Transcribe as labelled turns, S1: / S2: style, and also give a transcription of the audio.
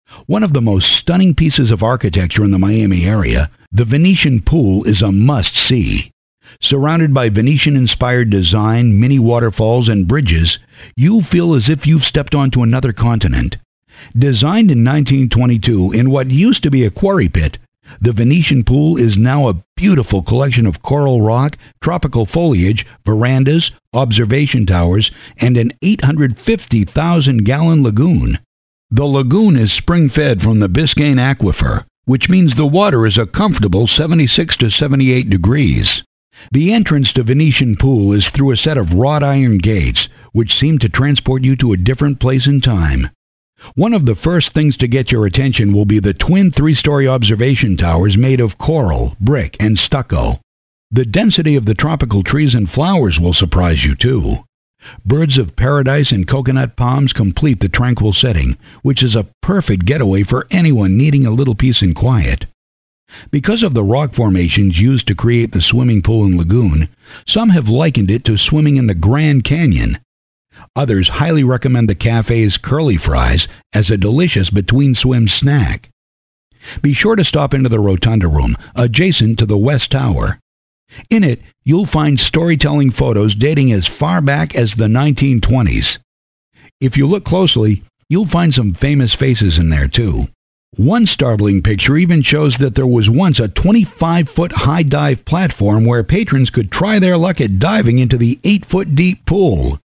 S1: One of the most stunning pieces of architecture in the Miami area, the Venetian Pool is a must-see. Surrounded by Venetian-inspired design, mini waterfalls, and bridges, you feel as if you've stepped onto another continent. Designed in 1922 in what used to be a quarry pit, the Venetian Pool is now a beautiful collection of coral rock, tropical foliage, verandas, observation towers, and an 850,000-gallon lagoon. The lagoon is spring-fed from the Biscayne Aquifer, which means the water is a comfortable 76 to 78 degrees. The entrance to Venetian Pool is through a set of wrought iron gates, which seem to transport you to a different place in time. One of the first things to get your attention will be the twin 3-story observation towers made of coral, brick, and stucco. The density of the tropical trees and flowers will surprise you too. Birds of paradise and coconut palms complete the tranquil setting, which is a perfect getaway for anyone needing a little peace and quiet. Because of the rock formations used to create the swimming pool and lagoon, some have likened it to swimming in the Grand Canyon. Others highly recommend the cafe's curly fries as a delicious between-swim snack. Be sure to stop into the Rotunda Room, adjacent to the West Tower. In it, you'll find storytelling photos dating as far back as the 1920s. If you look closely, you'll find some famous faces in there too. One startling picture even shows that there was once a 25-foot high dive platform where patrons could try their luck at diving into the 8-foot deep pool.